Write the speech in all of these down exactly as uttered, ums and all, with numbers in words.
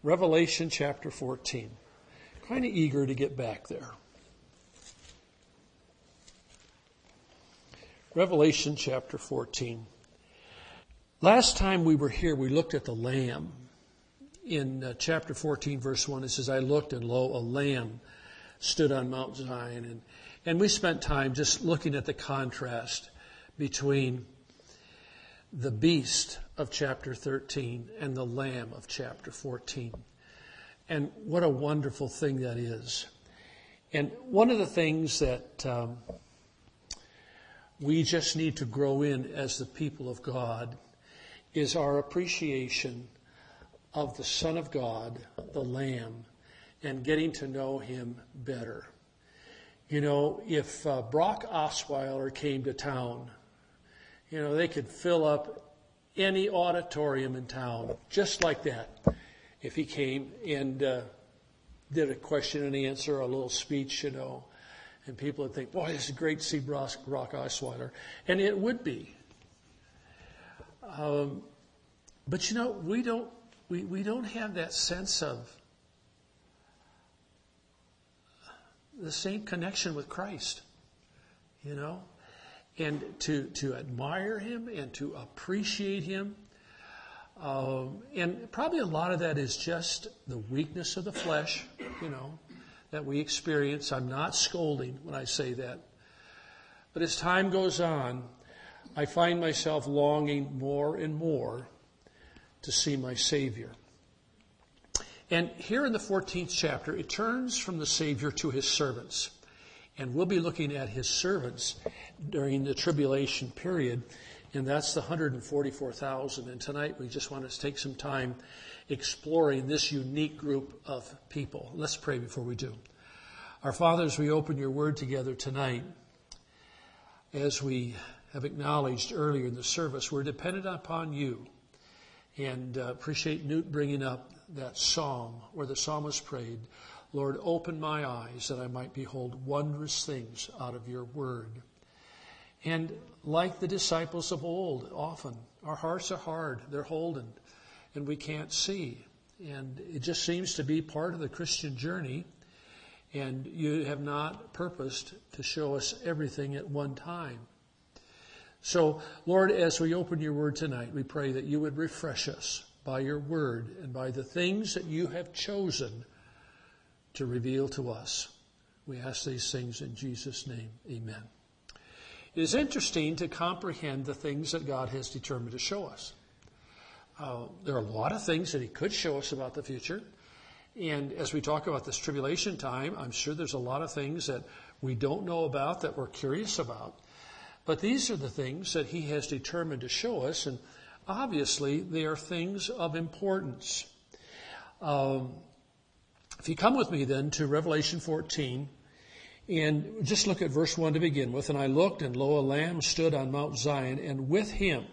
Revelation chapter fourteen. Kind of eager to get back there. Revelation chapter fourteen. Last time we were here, we looked at the Lamb. In uh, chapter fourteen, verse one, it says, I looked and lo, a Lamb stood on Mount Zion. And, and we spent time just looking at the contrast between the beast of chapter thirteen and the Lamb of chapter fourteen. And what a wonderful thing that is. And one of the things that um, we just need to grow in as the people of God is our appreciation of the Son of God, the Lamb, and getting to know Him better. You know, if uh, Brock Osweiler came to town, you know, they could fill up any auditorium in town just like that. If he came and uh, did a question and answer, a little speech, you know, and people would think, boy, this is great to see Brock, Brock Osweiler. And it would be. Um, but, you know, we don't, we, we don't have that sense of the same connection with Christ, you know, and to, to admire Him and to appreciate Him. Um, and probably a lot of that is just the weakness of the flesh, you know, that we experience. I'm not scolding when I say that. But as time goes on, I find myself longing more and more to see my Savior. And here in the fourteenth chapter, it turns from the Savior to His servants. And we'll be looking at His servants during the tribulation period. And that's the one hundred forty-four thousand. And tonight we just want to take some time exploring this unique group of people. Let's pray before we do. Our Father, as we open your word together tonight, as we have acknowledged earlier in the service, we're dependent upon you. And uh, appreciate Newt bringing up that psalm where the psalmist prayed, Lord, open my eyes that I might behold wondrous things out of your word. And like the disciples of old, often our hearts are hard, they're holden, and we can't see. And it just seems to be part of the Christian journey. And you have not purposed to show us everything at one time. So, Lord, as we open your word tonight, we pray that you would refresh us by your word and by the things that you have chosen to reveal to us. We ask these things in Jesus' name. Amen. It is interesting to comprehend the things that God has determined to show us. Uh, there are a lot of things that he could show us about the future. And as we talk about this tribulation time, I'm sure there's a lot of things that we don't know about that we're curious about. But these are the things that he has determined to show us, and obviously they are things of importance. Um, if you come with me then to Revelation fourteen, and just look at verse one to begin with. And I looked, and lo, a lamb stood on Mount Zion, and with him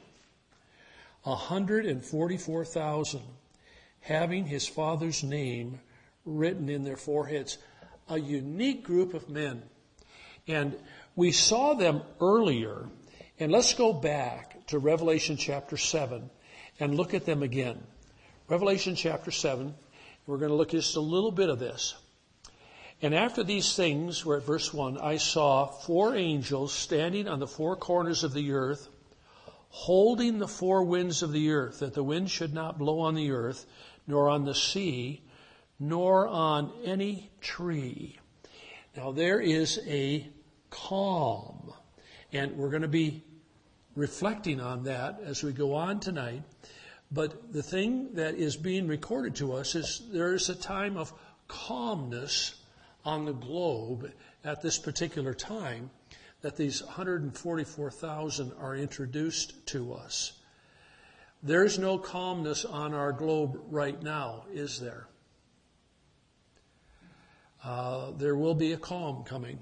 a hundred forty-four thousand, having his Father's name written in their foreheads. A unique group of men. And we saw them earlier, and let's go back to Revelation chapter seven and look at them again. Revelation chapter seven, we're going to look at just a little bit of this. And after these things, we're at verse one, I saw four angels standing on the four corners of the earth, holding the four winds of the earth, that the wind should not blow on the earth, nor on the sea, nor on any tree. Now there is a calm, and we're going to be reflecting on that as we go on tonight. But the thing that is being recorded to us is there is a time of calmness on the globe at this particular time that these one hundred forty-four thousand are introduced to us. There's no calmness on our globe right now, is there? Uh, there will be a calm coming.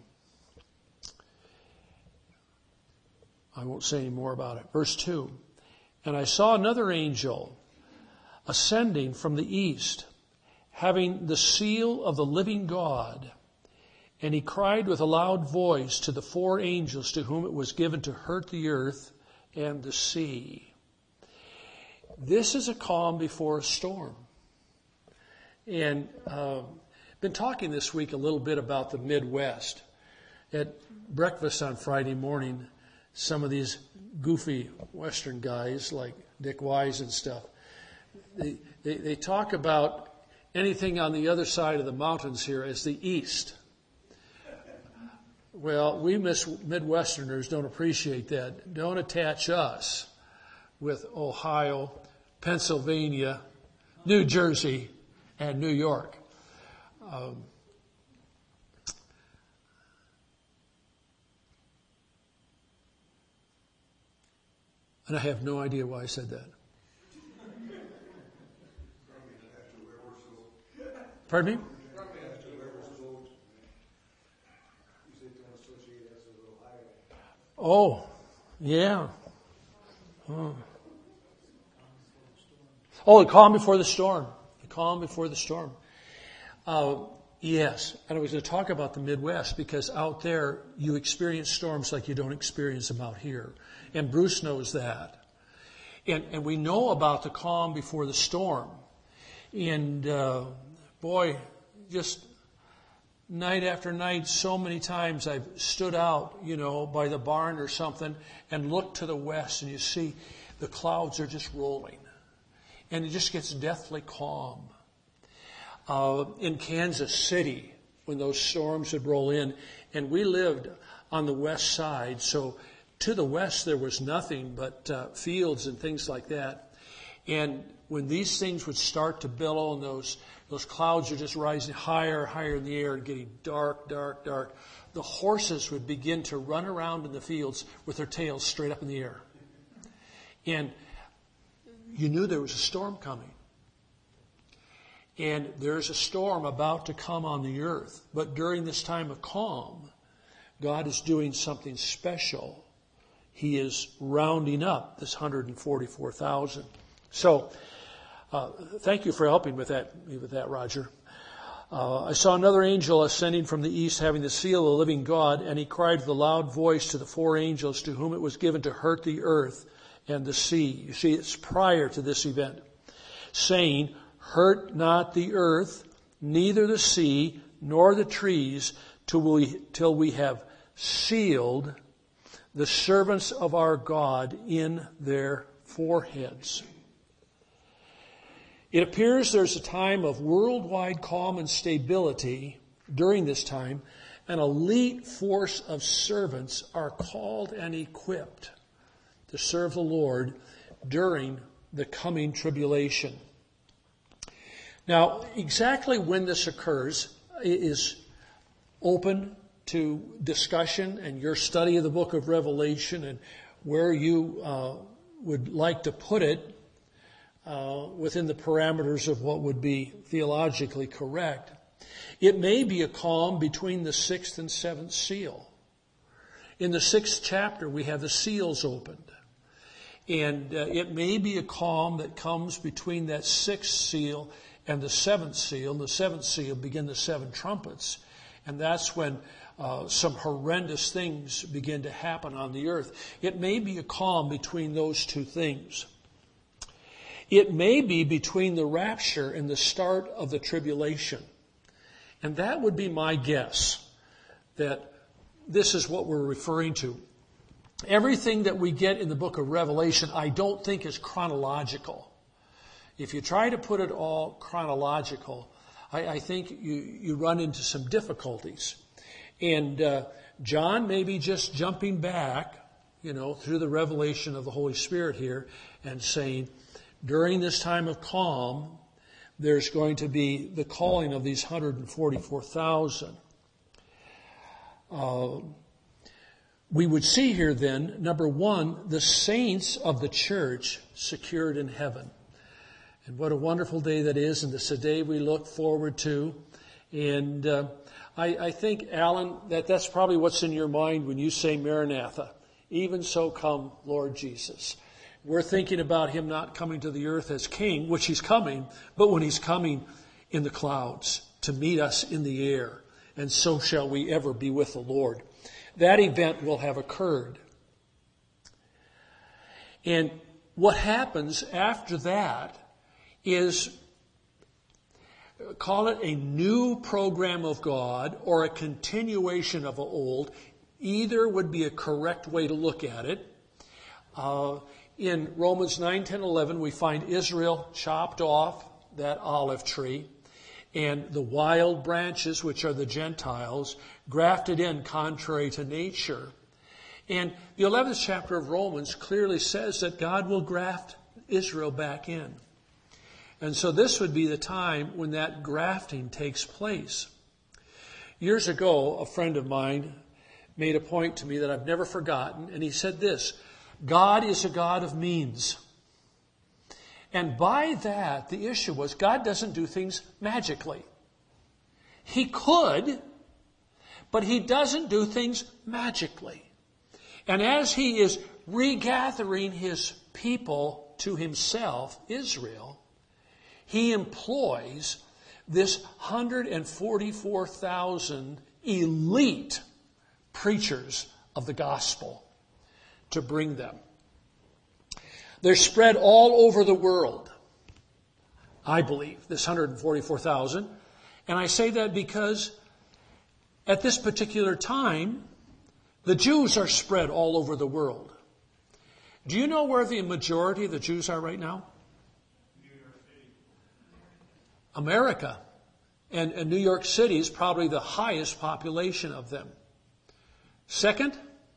I won't say any more about it. Verse two, and I saw another angel ascending from the east, having the seal of the living God. And he cried with a loud voice to the four angels to whom it was given to hurt the earth and the sea. This is a calm before a storm. And uh, been talking this week a little bit about the Midwest. At breakfast on Friday morning, some of these goofy Western guys like Dick Wise and stuff, they, they, they talk about anything on the other side of the mountains here as the East. Well, we Midwesterners don't appreciate that. Don't attach us with Ohio, Pennsylvania, New Jersey, and New York. Um, and I have no idea why I said that. Pardon me? Oh, yeah. Oh. oh, the calm before the storm. The calm before the storm. Uh, yes, and I was going to talk about the Midwest because out there you experience storms like you don't experience them out here. And Bruce knows that. And, and we know about the calm before the storm. And uh, boy, just night after night, so many times I've stood out, you know, by the barn or something and looked to the west and you see the clouds are just rolling. And it just gets deathly calm. Uh, in Kansas City, when those storms would roll in, and we lived on the west side, so to the west there was nothing but uh, fields and things like that. And when these things would start to billow and those those clouds are just rising higher, higher in the air and getting dark, dark, dark, the horses would begin to run around in the fields with their tails straight up in the air. And you knew there was a storm coming. And there's a storm about to come on the earth. But during this time of calm, God is doing something special. He is rounding up this one hundred forty-four thousand. So, uh, thank you for helping with that, with that, Roger. Uh, I saw another angel ascending from the east, having the seal of the living God, and he cried with a loud voice to the four angels to whom it was given to hurt the earth and the sea. You see, it's prior to this event, saying, "Hurt not the earth, neither the sea, nor the trees, till we, till we have sealed the servants of our God in their foreheads." It appears there's a time of worldwide calm and stability during this time. An elite force of servants are called and equipped to serve the Lord during the coming tribulation. Now, exactly when this occurs is open to discussion and your study of the book of Revelation and where you uh, would like to put it uh, within the parameters of what would be theologically correct. It may be a calm between the sixth and seventh seal. In the sixth chapter, we have the seals opened. And uh, it may be a calm that comes between that sixth seal and the seventh seal. The seventh seal begin the seven trumpets. And that's when uh, some horrendous things begin to happen on the earth. It may be a calm between those two things. It may be between the rapture and the start of the tribulation. And that would be my guess, that this is what we're referring to. Everything that we get in the book of Revelation, I don't think is chronological. If you try to put it all chronological, I, I think you, you run into some difficulties. And uh, John may be just jumping back, you know, through the revelation of the Holy Spirit here and saying, during this time of calm, there's going to be the calling of these one hundred forty-four thousand. Uh, we would see here then, number one, the saints of the church secured in heaven. And what a wonderful day that is, and it's a day we look forward to. And uh, I, I think, Alan, that that's probably what's in your mind when you say Maranatha. Even so come, Lord Jesus. We're thinking about him not coming to the earth as king, which he's coming, but when he's coming in the clouds to meet us in the air. And so shall we ever be with the Lord. That event will have occurred. And what happens after that is call it a new program of God or a continuation of an old. Either would be a correct way to look at it. Uh, in Romans nine, ten, eleven, we find Israel chopped off that olive tree, and the wild branches, which are the Gentiles, grafted in contrary to nature. And the eleventh chapter of Romans clearly says that God will graft Israel back in. And so this would be the time when that grafting takes place. Years ago, a friend of mine made a point to me that I've never forgotten, and he said this: God is a God of means. And by that, the issue was God doesn't do things magically. He could, but He doesn't do things magically. And as He is regathering His people to Himself, Israel, He employs this one hundred forty-four thousand elite preachers of the gospel to bring them. They're spread all over the world, I believe, this one hundred forty-four thousand. And I say that because at this particular time, the Jews are spread all over the world. Do you know where the majority of the Jews are right now? America. And, and New York City is probably the highest population of them. Second,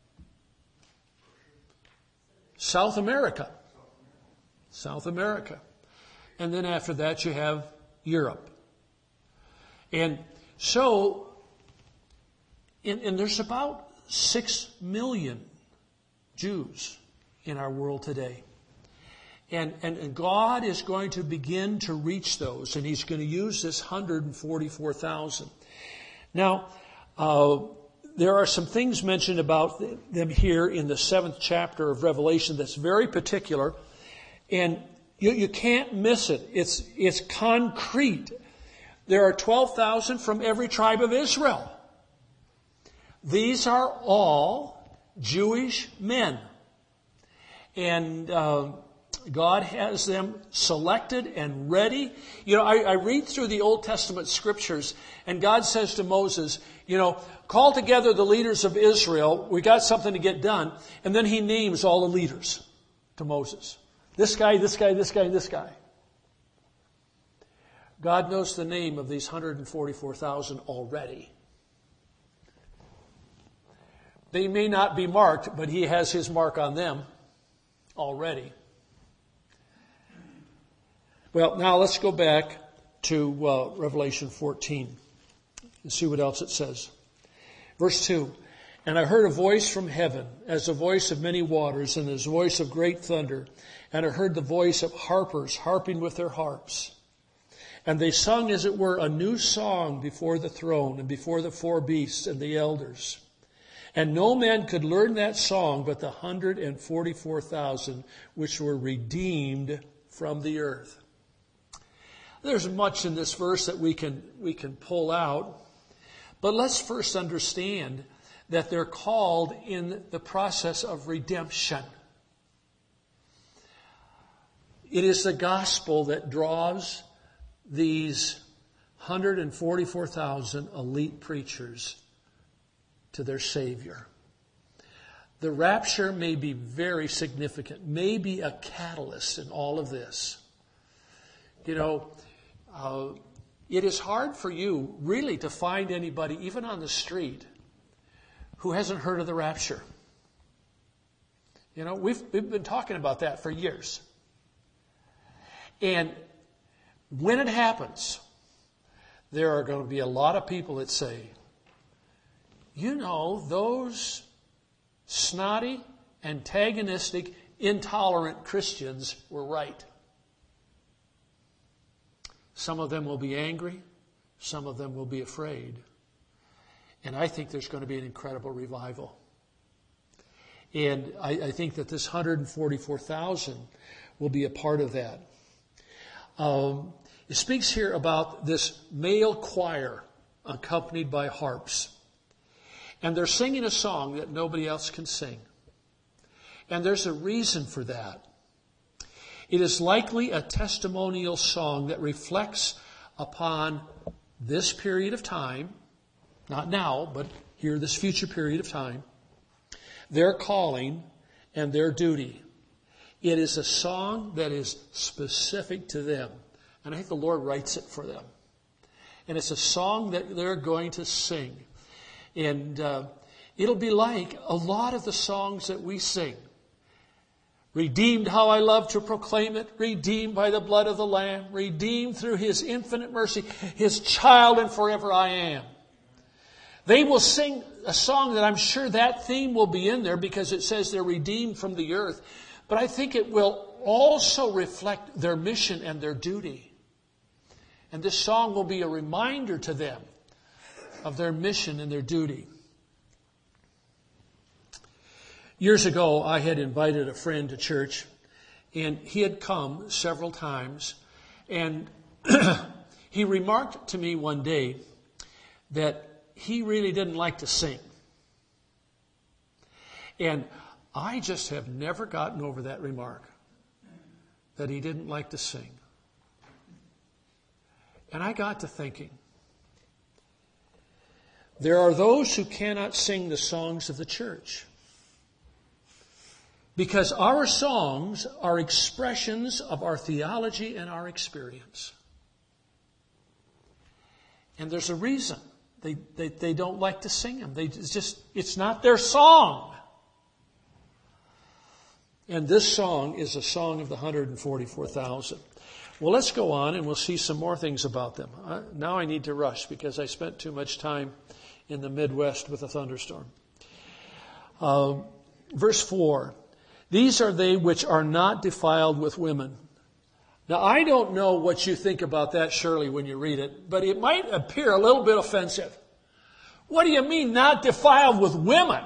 South America. South America. And then after that you have Europe. And so, and, and there's about six million Jews in our world today. And, and, and God is going to begin to reach those, and He's going to use this one hundred forty-four thousand. Now, uh, there are some things mentioned about them here in the seventh chapter of Revelation that's very particular, and you, you can't miss it. It's, it's concrete. There are twelve thousand from every tribe of Israel. These are all Jewish men. And uh, God has them selected and ready. You know, I, I read through the Old Testament scriptures, and God says to Moses, you know, call together the leaders of Israel. We got something to get done. And then He names all the leaders to Moses. This guy, this guy, this guy, this guy. God knows the name of these one hundred forty-four thousand already. They may not be marked, but He has His mark on them already. Well, now let's go back to uh, Revelation fourteen and see what else it says. Verse two, and I heard a voice from heaven, as the voice of many waters, and as the voice of great thunder. And I heard the voice of harpers harping with their harps. And they sung, as it were, a new song before the throne and before the four beasts and the elders. And no man could learn that song but the one hundred forty-four thousand which were redeemed from the earth. There's much in this verse that we can we can pull out. But let's first understand that they're called in the process of redemption. It is the gospel that draws these one hundred forty-four thousand elite preachers to their Savior. The rapture may be very significant, may be a catalyst in all of this. You know, uh, it is hard for you really to find anybody, even on the street, who hasn't heard of the rapture. You know, we've, we've been talking about that for years. And when it happens, there are going to be a lot of people that say, you know, those snotty, antagonistic, intolerant Christians were right. Some of them will be angry. Some of them will be afraid. And I think there's going to be an incredible revival. And I, I think that this one hundred forty-four thousand will be a part of that. Um, it speaks here about this male choir accompanied by harps. And they're singing a song that nobody else can sing. And there's a reason for that. It is likely a testimonial song that reflects upon this period of time, not now, but here, this future period of time, their calling and their duty. It is a song that is specific to them. And I think the Lord writes it for them. And it's a song that they're going to sing. And uh, it'll be like a lot of the songs that we sing. Redeemed, how I love to proclaim it. Redeemed by the blood of the Lamb. Redeemed through His infinite mercy. His child and forever I am. They will sing a song that I'm sure that theme will be in there because it says they're redeemed from the earth. But I think it will also reflect their mission and their duty. And this song will be a reminder to them of their mission and their duty. Years ago, I had invited a friend to church, and he had come several times, and he remarked to me one day that he really didn't like to sing. And I just have never gotten over that remark, that he didn't like to sing. And I got to thinking, there are those who cannot sing the songs of the church. Because our songs are expressions of our theology and our experience. And there's a reason they, they, they don't like to sing them. They it's just, it's not their song. And this song is a song of the one hundred forty-four thousand. Well, let's go on and we'll see some more things about them. Uh, now I need to rush because I spent too much time in the Midwest with a thunderstorm. Uh, verse four. These are they which are not defiled with women. Now, I don't know what you think about that, Shirley, when you read it, but it might appear a little bit offensive. What do you mean, not defiled with women?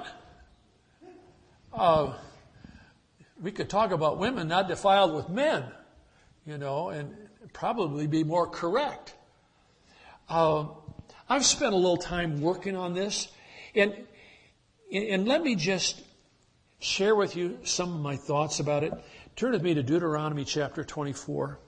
Uh, we could talk about women not defiled with men, you know, and probably be more correct. Uh, I've spent a little time working on this, and and let me just share with you some of my thoughts about it. Turn with me to Deuteronomy chapter twenty-four.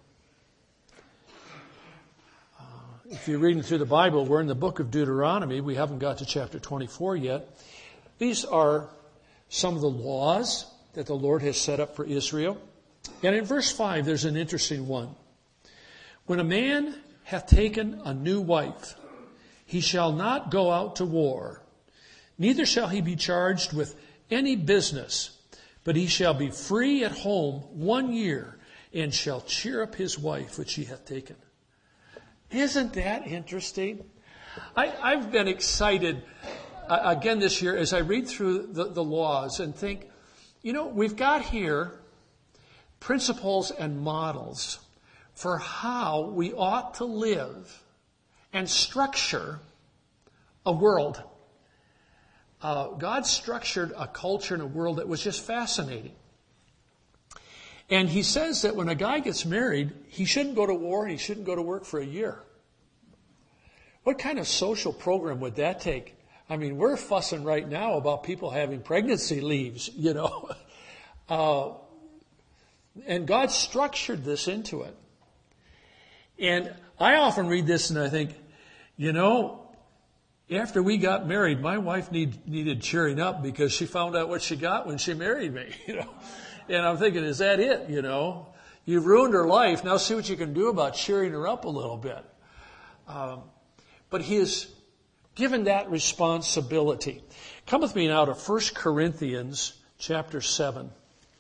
Uh, if you're reading through the Bible, we're in the book of Deuteronomy. We haven't got to chapter twenty-four yet. These are some of the laws that the Lord has set up for Israel. And in verse five, there's an interesting one. When a man hath taken a new wife, he shall not go out to war, neither shall he be charged with any business, but he shall be free at home one year, and shall cheer up his wife which he hath taken. Isn't that interesting? I, I've been excited uh, again this year as I read through the, the laws and think, you know, we've got here principles and models for how we ought to live and structure a world. Uh, God structured a culture and a world that was just fascinating. And He says that when a guy gets married, he shouldn't go to war and he shouldn't go to work for a year. What kind of social program would that take? I mean, we're fussing right now about people having pregnancy leaves, you know. Uh, and God structured this into it. And I often read this and I think, you know, after we got married, my wife need, needed cheering up because she found out what she got when she married me, you know. And I'm thinking, is that it, you know? You've ruined her life. Now see what you can do about cheering her up a little bit. Um, but He has given that responsibility. Come with me now to First Corinthians chapter seven.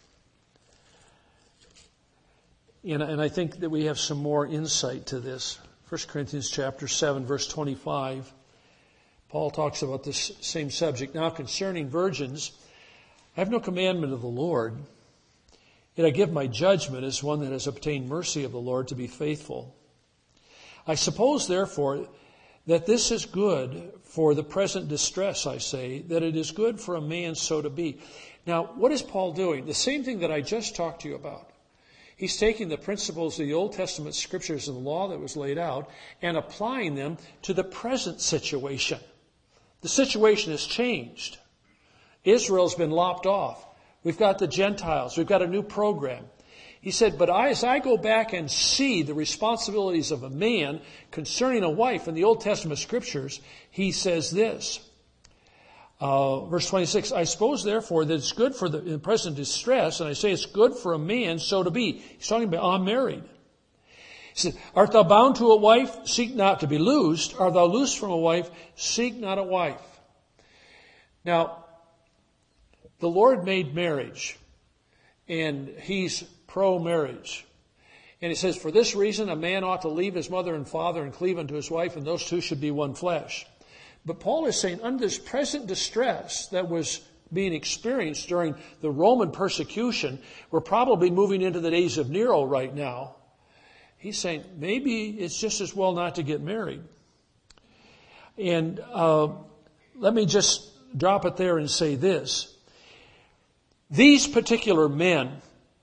And, and I think that we have some more insight to this. First Corinthians chapter seven, verse twenty-five. Paul talks about this same subject. Now concerning virgins, I have no commandment of the Lord, yet I give my judgment as one that has obtained mercy of the Lord to be faithful. I suppose, therefore, that this is good for the present distress, I say, that it is good for a man so to be. Now, what is Paul doing? The same thing that I just talked to you about. He's taking the principles of the Old Testament scriptures and the law that was laid out and applying them to the present situation. The situation has changed. Israel's been lopped off. We've got the Gentiles. We've got a new program. He said, but I, as I go back and see the responsibilities of a man concerning a wife in the Old Testament scriptures, he says this, uh, verse twenty-six, I suppose therefore that it's good for the in present distress, and I say it's good for a man so to be. He's talking about unmarried. He said, art thou bound to a wife? Seek not to be loosed. Art thou loosed from a wife? Seek not a wife. Now, the Lord made marriage, and He's pro-marriage. And He says, for this reason, a man ought to leave his mother and father and cleave unto his wife, and those two should be one flesh. But Paul is saying, under this present distress that was being experienced during the Roman persecution, we're probably moving into the days of Nero right now. He's saying, maybe it's just as well not to get married. And uh, let me just drop it there and say this. These particular men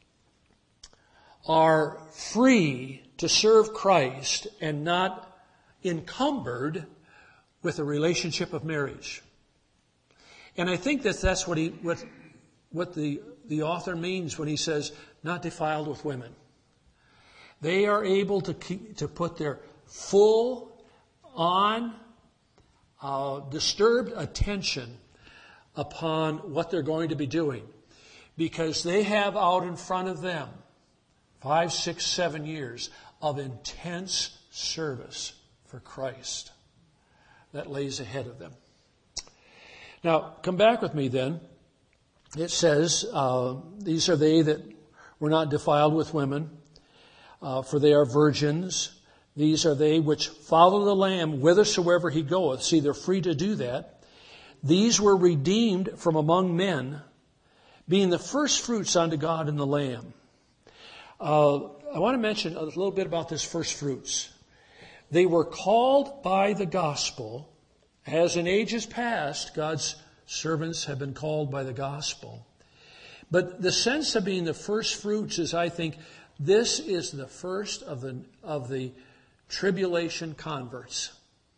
are free to serve Christ and not encumbered with a relationship of marriage. And I think that that's what he, what, what the, the author means when he says, not defiled with women. They are able to keep, to put their full on, uh, disturbed attention upon what they're going to be doing. Because they have out in front of them five, six, seven years of intense service for Christ that lays ahead of them. Now, come back with me then. It says, uh, these are they that were not defiled with women, uh, for they are virgins. These are they which follow the Lamb whithersoever He goeth. See, they're free to do that. These were redeemed from among men, being the first fruits unto God and the Lamb. Uh, I want to mention a little bit about this first fruits. They were called by the gospel, as in ages past, God's servants have been called by the gospel. But the sense of being the first fruits is, I think, this is the first of the, of the tribulation converts.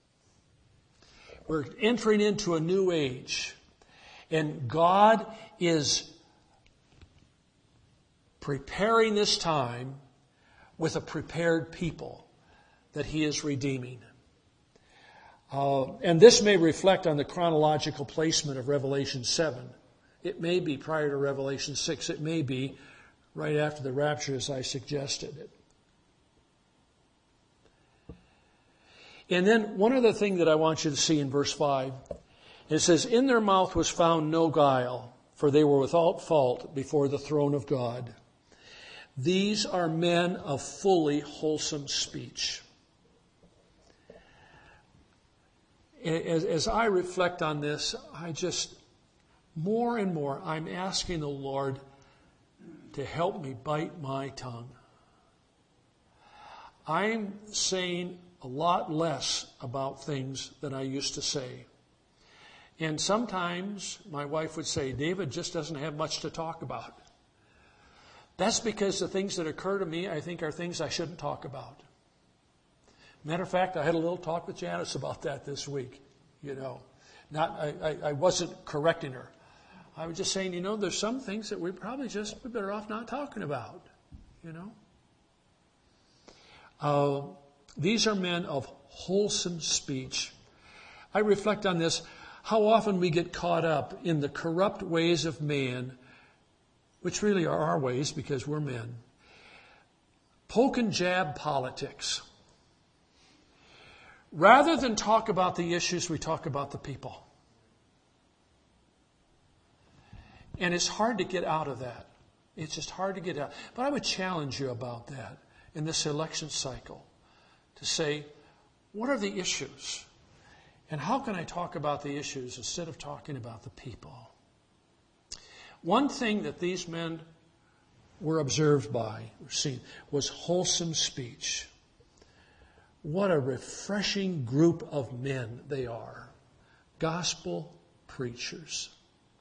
We're entering into a new age, and God is preparing this time with a prepared people that He is redeeming. Uh, and this may reflect on the chronological placement of Revelation seven. It may be prior to Revelation six. It may be right after the rapture, as I suggested it. And then one other thing that I want you to see in verse five. It says, in their mouth was found no guile, for they were without fault before the throne of God. These are men of fully wholesome speech. As, as I reflect on this, I just, more and more, I'm asking the Lord to help me bite my tongue. I'm saying a lot less about things than I used to say. And sometimes my wife would say, David just doesn't have much to talk about. That's because the things that occur to me, I think, are things I shouldn't talk about. Matter of fact, I had a little talk with Janice about that this week. You know, not I, I, I wasn't correcting her. I was just saying, you know, there's some things that we probably just we're better off not talking about. You know, uh, these are men of wholesome speech. I reflect on this. How often we get caught up in the corrupt ways of man, which really are our ways because we're men. Poke and jab politics. Rather than talk about the issues, we talk about the people. And it's hard to get out of that. It's just hard to get out. But I would challenge you about that in this election cycle to say, what are the issues? And how can I talk about the issues instead of talking about the people? One thing that these men were observed by, or seen, was wholesome speech. What a refreshing group of men they are. Gospel preachers.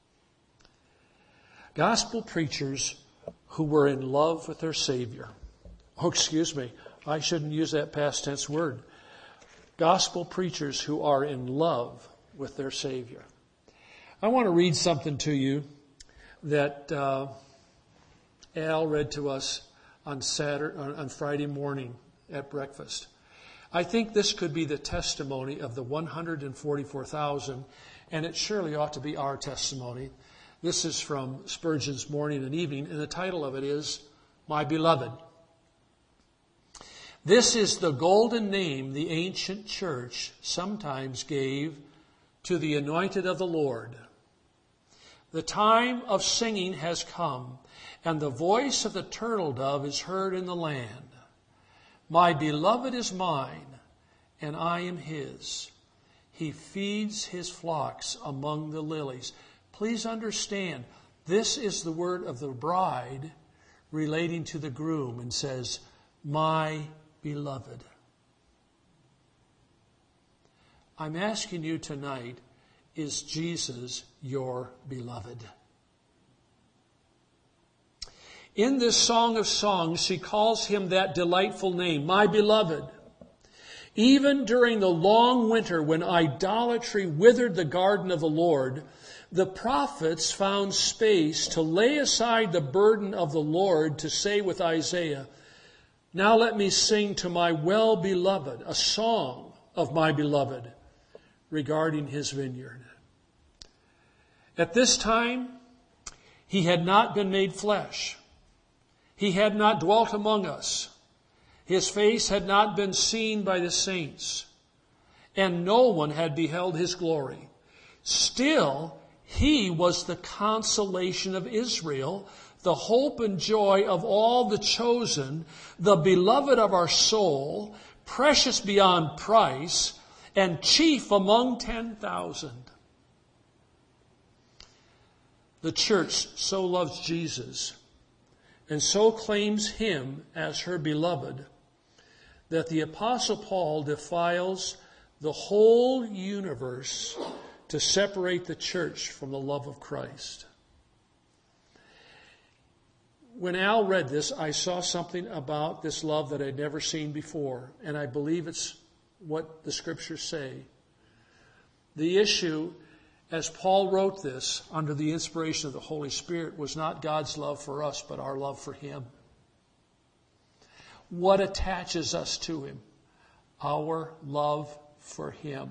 Gospel preachers who were in love with their Savior. Oh, excuse me, I shouldn't use that past tense word. Gospel preachers who are in love with their Savior. I want to read something to you that uh, Al read to us on Saturday, on Friday morning at breakfast. I think this could be the testimony of the one hundred forty-four thousand, and it surely ought to be our testimony. This is from Spurgeon's Morning and Evening, and the title of it is, My Beloved. This is the golden name the ancient church sometimes gave to the anointed of the Lord. The time of singing has come, and the voice of the turtle dove is heard in the land. My beloved is mine, and I am his. He feeds his flocks among the lilies. Please understand, this is the word of the bride relating to the groom, and says, my beloved. I'm asking you tonight, is Jesus your beloved? In this Song of Songs, she calls him that delightful name, my beloved. Even during the long winter when idolatry withered the garden of the Lord, the prophets found space to lay aside the burden of the Lord to say with Isaiah, now let me sing to my well-beloved, a song of my beloved regarding his vineyard. At this time, he had not been made flesh. He had not dwelt among us. His face had not been seen by the saints, and no one had beheld his glory. Still, he was the consolation of Israel, the hope and joy of all the chosen, the beloved of our soul, precious beyond price, and chief among ten thousand. The church so loves Jesus and so claims him as her beloved that the Apostle Paul defiles the whole universe to separate the church from the love of Christ. When Al read this, I saw something about this love that I'd never seen before, and I believe it's what the scriptures say. The issue, as Paul wrote this under the inspiration of the Holy Spirit, was not God's love for us, but our love for him. What attaches us to him? Our love for him.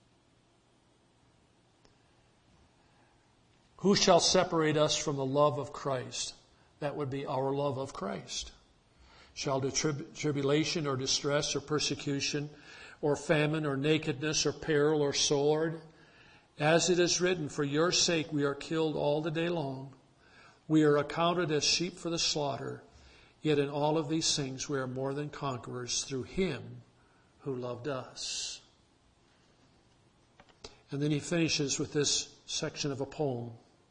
Who shall separate us from the love of Christ? That would be our love of Christ. Shall the trib- tribulation or distress or persecution or famine or nakedness or peril or sword? As it is written, for your sake we are killed all the day long. We are accounted as sheep for the slaughter. Yet in all of these things we are more than conquerors through him who loved us. And then he finishes with this section of a poem.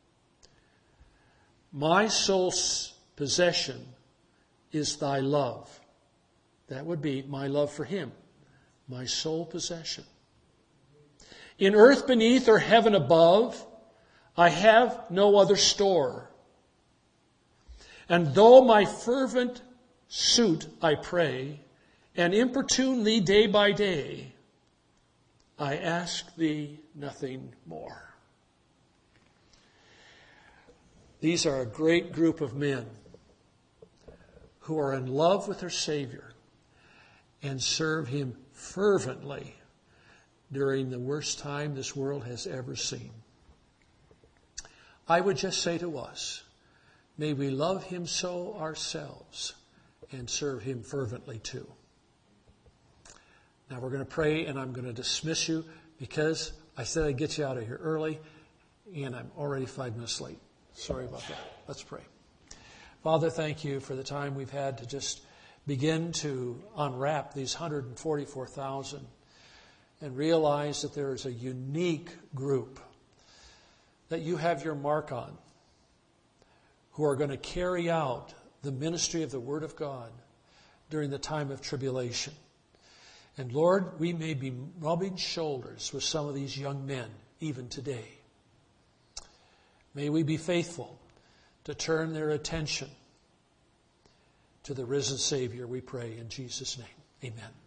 My soul's possession is thy love. That would be my love for him. My sole possession. In earth beneath or heaven above, I have no other store. And though my fervent suit I pray, and importune thee day by day, I ask thee nothing more. These are a great group of men who are in love with their Savior and serve him fervently during the worst time this world has ever seen. I would just say to us, may we love him so ourselves and serve him fervently too. Now we're going to pray, and I'm going to dismiss you because I said I'd get you out of here early, and I'm already five minutes late. Sorry about that. Let's pray. Father, thank you for the time we've had to just begin to unwrap these one hundred forty-four thousand and realize that there is a unique group that you have your mark on, who are going to carry out the ministry of the Word of God during the time of tribulation. And Lord, we may be rubbing shoulders with some of these young men even today. May we be faithful to turn their attention to the risen Savior, we pray in Jesus' name. Amen.